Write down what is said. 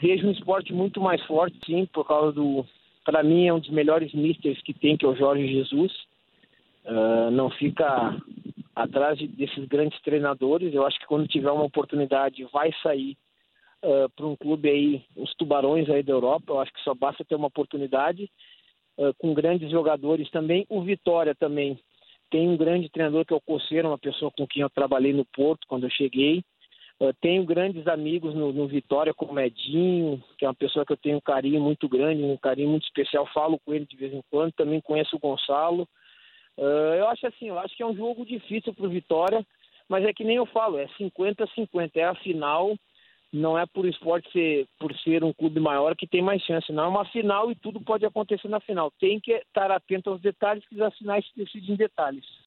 Vejo um esporte muito mais forte, sim, por causa do... Para mim, é um dos melhores misters que tem, que é o Jorge Jesus. Não fica atrás desses grandes treinadores. Eu acho que quando tiver uma oportunidade, vai sair para um clube aí, os Tubarões aí da Europa. Eu acho que só basta ter uma oportunidade. Com grandes jogadores também. O Vitória também tem um grande treinador que é o Coceiro, uma pessoa com quem eu trabalhei no Porto quando eu cheguei. Tenho grandes amigos no Vitória, como Edinho, que é uma pessoa que eu tenho um carinho muito grande, um carinho muito especial, falo com ele de vez em quando, também conheço o Gonçalo. Eu acho que é um jogo difícil para o Vitória, mas é que nem eu falo, é 50-50, é a final, não é por esporte por ser um clube maior que tem mais chance, não é uma final e tudo pode acontecer na final. Tem que estar atento aos detalhes, que as finais se decidem em detalhes.